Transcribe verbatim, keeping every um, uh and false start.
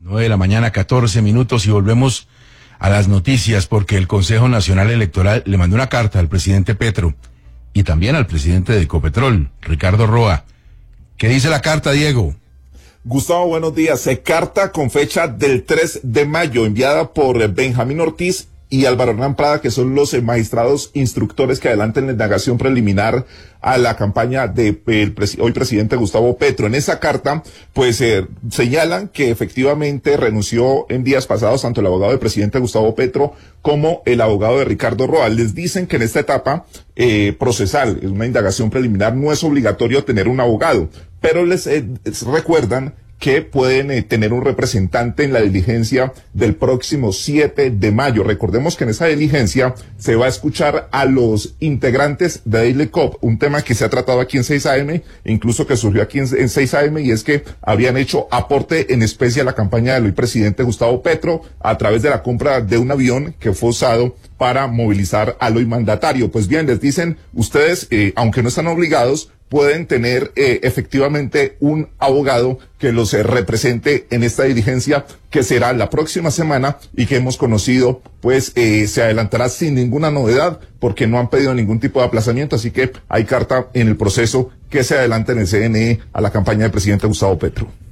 nueve de la mañana, catorce minutos, y volvemos a las noticias porque el Consejo Nacional Electoral le mandó una carta al presidente Petro y también al presidente de Ecopetrol, Ricardo Roa. ¿Qué dice la carta, Diego? Gustavo, buenos días. Se carta con fecha del tres de mayo, enviada por Benjamín Ortiz y Álvaro Hernán Prada, que son los magistrados instructores que adelantan la indagación preliminar a la campaña de el pres hoy presidente Gustavo Petro. En esa carta, pues eh, señalan que efectivamente renunció en días pasados tanto el abogado del presidente Gustavo Petro como el abogado de Ricardo Roa. Les dicen que en esta etapa eh, procesal, en una indagación preliminar, no es obligatorio tener un abogado, pero les, eh, les recuerdan que pueden eh, tener un representante en la diligencia del próximo siete de mayo. Recordemos que en esa diligencia se va a escuchar a los integrantes de Daily Cop, un tema que se ha tratado aquí en seis A M, incluso que surgió aquí en, en seis A M, y es que habían hecho aporte en especie a la campaña del hoy presidente Gustavo Petro a través de la compra de un avión que fue usado para movilizar al hoy mandatario. Pues bien, les dicen, ustedes, eh, aunque no están obligados, pueden tener eh, efectivamente un abogado que los eh, represente en esta diligencia que será la próxima semana y que hemos conocido, pues eh, se adelantará sin ninguna novedad porque no han pedido ningún tipo de aplazamiento, así que hay carta en el proceso que se adelanta en el C N E a la campaña del presidente Gustavo Petro.